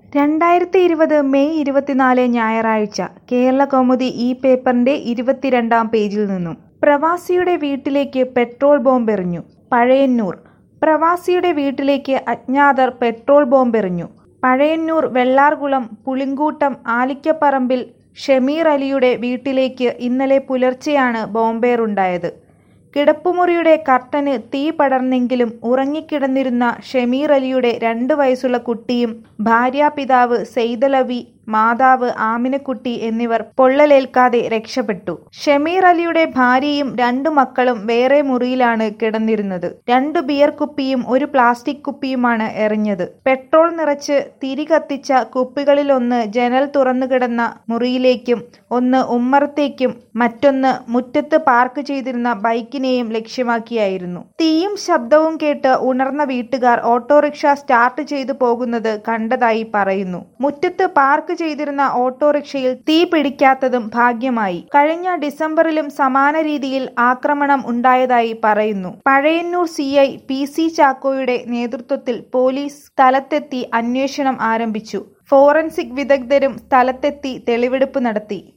2020 May 24 ഞായറാഴ്ച കേരളകൗമുദി ഈ പേപ്പറിന്റെ 22-ാം പേജിൽ നിന്നും പ്രവാസിയുടെ വീട്ടിലേക്ക് പെട്രോൾ ബോംബെറിഞ്ഞു. പഴയന്നൂർ പ്രവാസിയുടെ വീട്ടിലേക്ക് അജ്ഞാതർ പെട്രോൾ ബോംബെറിഞ്ഞു. പഴയന്നൂർ വെള്ളാർകുളം പുളിങ്കൂട്ടം ആലിക്കപ്പറമ്പിൽ ഷമീർ അലിയുടെ വീട്ടിലേക്ക് ഇന്നലെ പുലർച്ചെയാണ് ബോംബേറുണ്ടായത്. കിടപ്പുമുറിയുടെ കർട്ടന് തീ പടർന്നെങ്കിലും ഉറങ്ങിക്കിടന്നിരുന്ന ഷമീർ അലിയുടെ 2 വയസ്സുള്ള കുട്ടിയും ഭാര്യാപിതാവ് സെയ്തലവി, മാതാവ് ആമിനക്കുട്ടി എന്നിവർ പൊള്ളലേൽക്കാതെ രക്ഷപ്പെട്ടു. ഷമീർ അലിയുടെ ഭാര്യയും 2 മക്കളും വേറെ മുറിയിലാണ് കിടന്നിരുന്നത്. 2 ബിയർ കുപ്പിയും 1 പ്ലാസ്റ്റിക് കുപ്പിയുമാണ് എറിഞ്ഞത്. പെട്രോൾ നിറച്ച് തിരി കത്തിച്ച കുപ്പികളിലൊന്ന് ജനൽ തുറന്നുകിടന്ന മുറിയിലേക്കും ഒന്ന് ഉമ്മറത്തേക്കും മറ്റൊന്ന് മുറ്റത്ത് പാർക്ക് ചെയ്തിരുന്ന ബൈക്കിനെയും ലക്ഷ്യമാക്കിയായിരുന്നു. തീയും ശബ്ദവും കേട്ട് ഉണർന്ന വീട്ടുകാർ ഓട്ടോറിക്ഷ സ്റ്റാർട്ട് ചെയ്തു പോകുന്നത് കണ്ടതായി പറയുന്നു. മുറ്റത്ത് പാർക്ക് ചെയ്തിരുന്ന ഓട്ടോറിക്ഷയിൽ തീ പിടിക്കാത്തതും ഭാഗ്യമായി. കഴിഞ്ഞ ഡിസംബറിലും സമാന രീതിയിൽ ആക്രമണം ഉണ്ടായതായി പറയുന്നു. പഴയന്നൂർ CI PC ചാക്കോയുടെ നേതൃത്വത്തിൽ പോലീസ് സ്ഥലത്തെത്തി അന്വേഷണം ആരംഭിച്ചു. ഫോറൻസിക് വിദഗ്ധരും സ്ഥലത്തെത്തി തെളിവെടുപ്പ് നടത്തി.